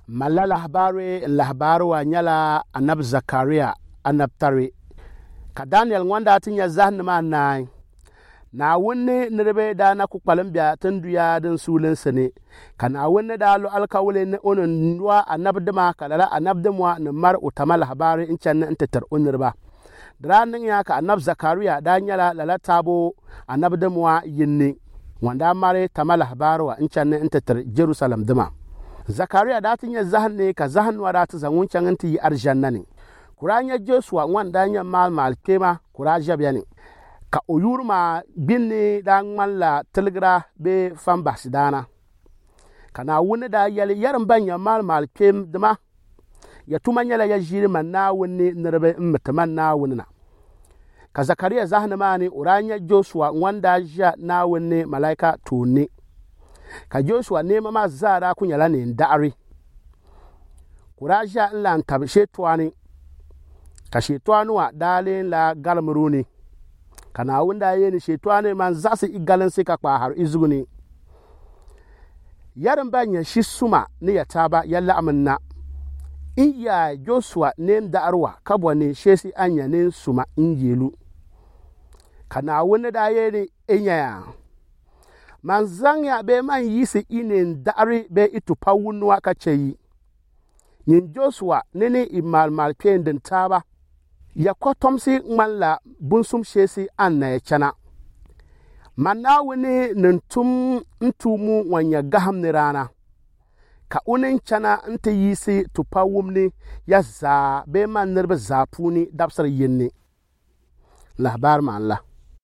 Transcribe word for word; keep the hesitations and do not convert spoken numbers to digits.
malla lahbari lahbari wa nyala anab Zakaria anab tari ka Daniel wanda tinya zahni ma nai na wunne nirbe da na ku kpalimbiya tunduya din sulin sane kana wunne da lu alkawule ne onon nuwa anabdima kalala anabdimwa ne mar utama lahbari in can in tatar unirba dranin ya ka anab Zakaria da nyala lala tabo anabdimwa yinni wanda mare tama lahbari wa in can in tatar Jerusalem dima Zakaria da tinya zahne ka zahnwa da ta zangun can in ti arjanna ne kuranya Joshua wanda nya mal mal kema kuraja biani ka oyurma binni da ngmalla tilgra be fambas dana kana wuni da yali yarin banya mal mal kem dama ya tuma nyala ya jiri man na wuni nirbe mutaman na wunina ka Zakaria zahna mani uranya Joshua wanda ja na wuni malaika tuni ka Joshua ne ma zara kunyala ne ndari kuraja lan tabshe twani ka shetwanuwa dalin la galmuruni kana wunda yeni shetwane man zasi igalin sika kwa har izuguni yarin banya shi suma ni ya taba yalla amanna iya Joshua ne da'arwa kabwa ne shesi anya ne suma injelu kana wunda da yeni inya man zanya be man yisi ine da'ari be itu pawunwa kaceyi yin Joshua ne ne imal mal pendin taba ya kotomsi ngmalla bunsum shesi anna ya chana manna wani nintum ntumu wanya gaham ni rana ka unin chana nta yisi tupawumni ya za be man nirba zapuni dabsar yinni lahbar ma Allah